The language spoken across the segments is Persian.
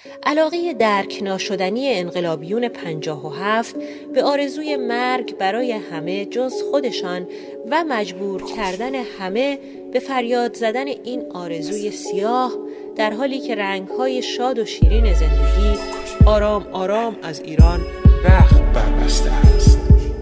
علاقه درک ناشدنی انقلابیون 57 به آرزوی مرگ برای همه جز خودشان و مجبور کردن همه به فریاد زدن این آرزوی سیاه، در حالی که رنگ‌های شاد و شیرین زندگی آرام آرام از ایران رخت بربسته است.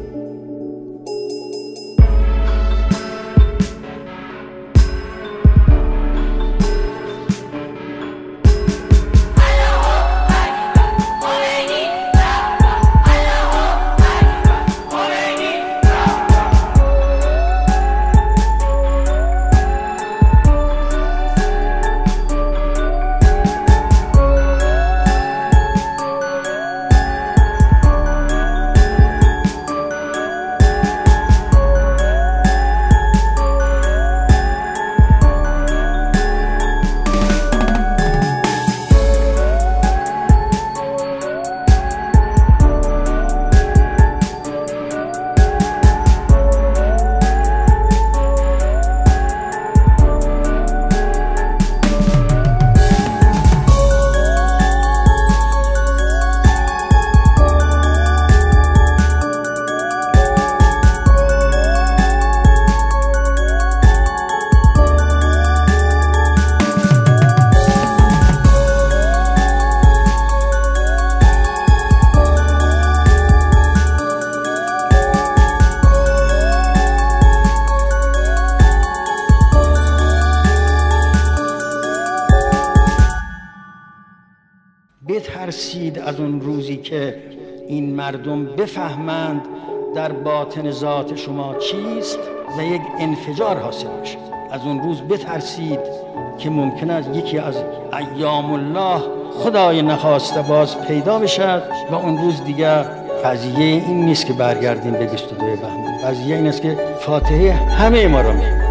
بترسید از اون روزی که این مردم بفهمند در باطن ذات شما چیست و یک انفجار حاصل بشه. از اون روز بترسید که ممکن است یکی از ایام الله خدای نخواسته باز پیدا بشد و اون روز دیگر قضیه این نیست که برگردیم به 22 بهمن. قضیه این است که فاتحه همه ما رو می‌خونه.